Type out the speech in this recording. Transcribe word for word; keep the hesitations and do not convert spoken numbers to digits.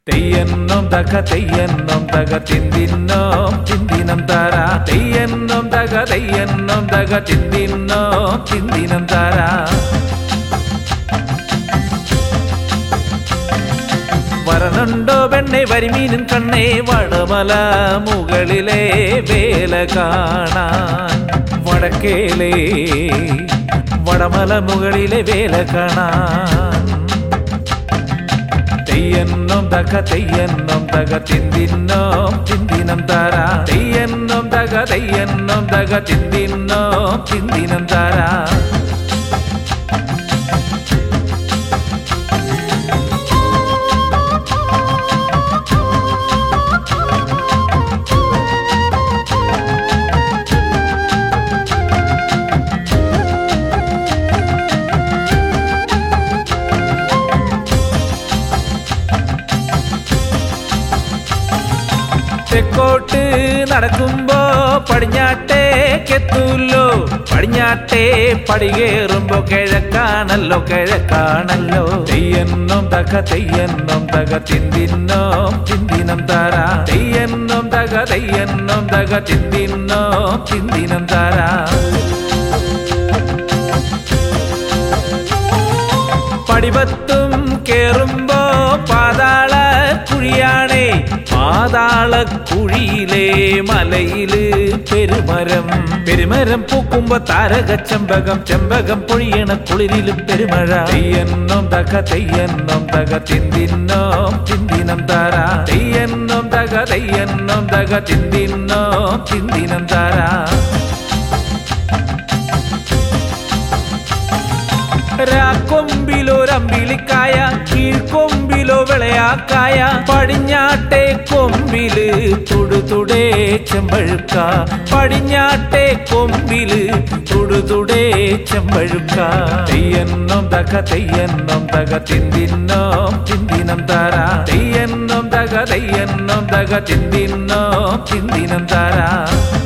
തെയ്യന്നും തക തെയ്യന്നും തക തിന്തിന്നോം തിന്തിനം താര തെയ്യന്നും തക തെയ്യന്നും തക തിന്തിന്നോം തിന്തിനം താര വരണുണ്ടോ പെണ്ണെ വരിമീനും കണ്ണേ വടമല മുകളിലെ വേല കാണാൻ വടക്കേലേ വടമല മുകളിലെ വേല കാണാൻ തെയ്യന്നും തക തെയ്യന്നും തക തിന്തിന്നോം തിന്തിനം താര തെയ്യന്നും തക തെയ്യന്നും തക തിന്തിന്നോം തിന്തിനം താര തെക്കോട്ട് നടക്കുമ്പോ പടിഞ്ഞാട്ടേക്കെത്തൂല്ലോ പടിഞ്ഞാട്ടേ പടികേറുമ്പോ കിഴക്കാണല്ലോ കിഴക്കാണല്ലോ തെയ്യന്നും തക തെയ്യന്നും തക തിന്തിന്നോം തിന്തിനം താര തെയ്യന്നും തക തെയ്യന്നും തക തിന്തിന്നോം തിന്തിനം താര പടിപത്തും കേറുമ്പോ പാതാള കുഴിയാണേ പാതാള കുഴിയിലെ മലയില് പെരുമരം പെരുമരം പൂക്കുമ്പോ താരക ചെമ്പകം ചെമ്പകം പൊഴിയണ കുളിരിലും പെരുമഴ തെയ്യന്നും തക തെയ്യന്നും തക തിന്തിന്നോം തിന്തിനം താര തെയ്യന്നും തക തെയ്യന്നും തക തിന്തിന്നോം തിന്തിനം താര രാക്കൊമ്പിലൊരമ്പിളിക്കായ കീഴ്ക്കൊമ്പിലോ വിളയാക്കായ പടിഞ്ഞാട്ടെ കൊമ്പില് തുടുതുടേ ചെമ്പഴുക്ക പടിഞ്ഞാട്ടെ കൊമ്പില് തുടുതുടേ ചെമ്പഴുക്ക തെയ്യന്നും തക തെയ്യന്നും തക തിന്തിന്നോം തിന്തിനം താര തെയ്യന്നും തക തെയ്യന്നും തക തിന്തിന്നോം തിന്തിനം താര